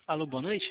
Alô, boa noite.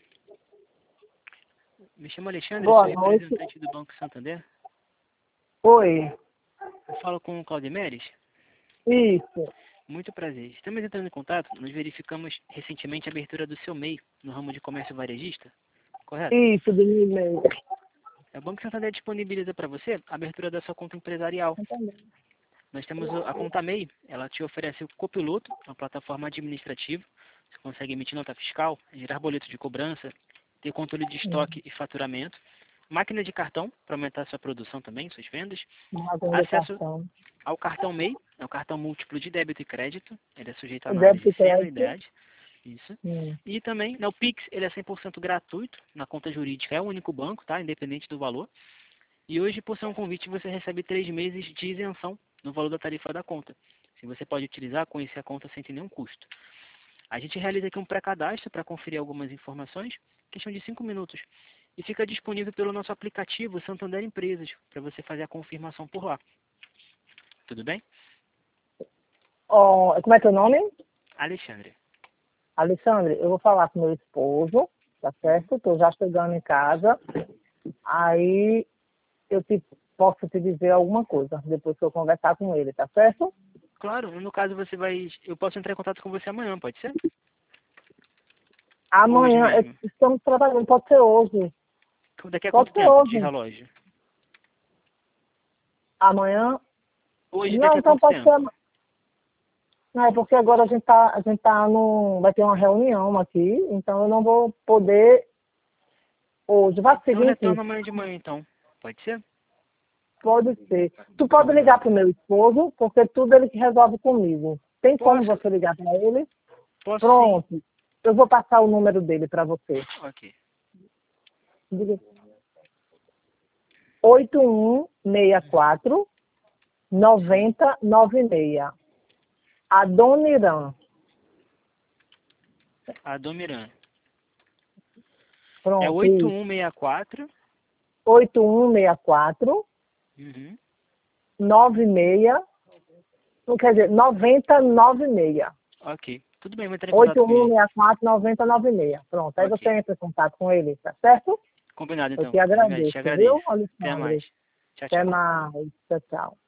Me chamo Alexandre, Boa sou noite. representante do Banco Santander. Oi. Eu falo com o Claudimeres. Isso. Muito prazer. Estamos entrando em contato. Nós verificamos recentemente a abertura do seu MEI no ramo de comércio varejista, correto? Isso, do meu e-mail. O Banco Santander disponibiliza para você a abertura da sua conta empresarial. Nós temos a conta MEI, ela te oferece o Copiloto, uma plataforma administrativa. Você consegue emitir nota fiscal, gerar boleto de cobrança, ter controle de estoque e faturamento. Máquina de cartão, para aumentar sua produção também, suas vendas. Acesso ao cartão MEI, é um cartão múltiplo de débito e crédito. Ele é sujeito a análise Débito e sem crédito. anuidade. Isso. E também, o Pix, ele é 100% gratuito. Na conta jurídica é o único banco, tá? Independente do valor. E hoje, por ser um convite, você recebe 3 meses de isenção no valor da tarifa da conta. Se você pode utilizar, conhecer a conta sem ter nenhum custo. A gente realiza aqui um pré-cadastro para conferir algumas informações, questão de 5 minutos. E fica disponível pelo nosso aplicativo Santander Empresas, para você fazer a confirmação por lá. Tudo bem? Oh, como é teu nome? Alexandre. Alexandre, eu vou falar com meu esposo, tá certo? Estou já chegando em casa. Aí posso te dizer alguma coisa, depois que eu conversar com ele, tá certo? Claro, no caso eu posso entrar em contato com você amanhã, pode ser? Amanhã, Hoje mesmo. estamos trabalhando, pode ser hoje. Daqui a Pode quanto ser tempo de hoje. relógio? Amanhã? Hoje, Não, daqui a então quanto pode ser. tempo? Não, é porque agora a gente tá vai ter uma reunião aqui, então eu não vou poder hoje. Vai Então seguinte, retorno amanhã de manhã, então. Pode ser? pode ser. Tu pode ligar Combinado. pro meu esposo, porque tudo ele que resolve comigo. Tem como Posso? você ligar para ele? Posso sim. Pronto. Eu vou passar o número dele para você. Ok. Diga. 8164 9096. Adoniran. Adomiran. É Pronto, isso. 8164. 8164 Uhum. 96. Não quer dizer, 9096. Ok. Tudo bem, vou entrar em contato com ele. 8164-9096. Pronto, aí você Ok. entra em contato com ele, tá certo? Combinado Eu então. te Combinado. Te agradeço, viu, agradeço. Até Alexandre? mais. Tchau, Até tchau. mais. Tchau, tchau.